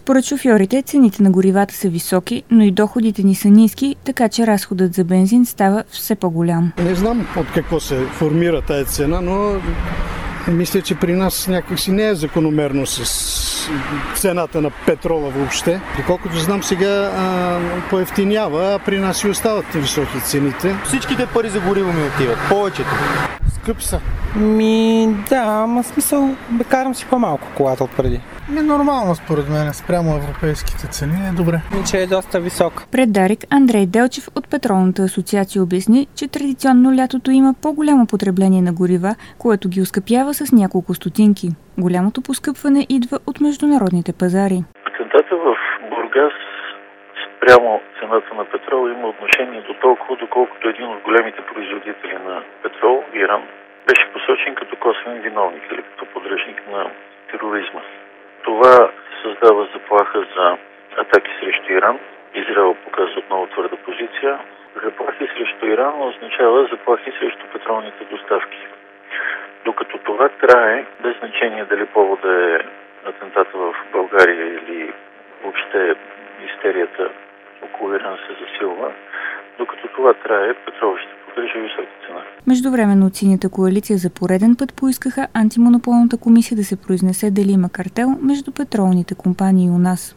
Според шофьорите, цените на горивата са високи, но и доходите ни са ниски, така че разходът за бензин става все по-голям. Не знам от какво се формира тая цена, но мисля, че при нас някакси не е закономерно с цената на петрола въобще. Доколкото знам, сега поевтинява, а при нас и остават високи цените. Всичките пари за гориво ми отиват, повечето. Скъп са. Да, ама смисъл, карам си по-малко колата от преди. Нормално според мен, спрямо европейските цени е добре. Че е доста висок. Пред Дарик Андрей Делчев от Петролната асоциация обясни, че традиционно лятото има по-голямо потребление на горива, което ги оскъпява с няколко стотинки. Голямото поскъпване идва от международните пазари. Атентата в Бургас спрямо цената на петрол има отношение до толкова, доколкото един от големите производители на петрол, Иран, беше посочен като косвен виновник или като подръжник на тероризма. Това създава заплаха за атаки срещу Иран. Израел показва отново твърда позиция. Заплахи срещу Иран означава заплахи срещу петролните доставки. Докато това трае, без значение дали повода е атентата в България или въобще истерията около Иран се засилва, докато това трае, петрол ще поддържа висока цена. Междувременно от Синята коалиция за пореден път поискаха антимонополната комисия да се произнесе дали има картел между петролните компании у нас.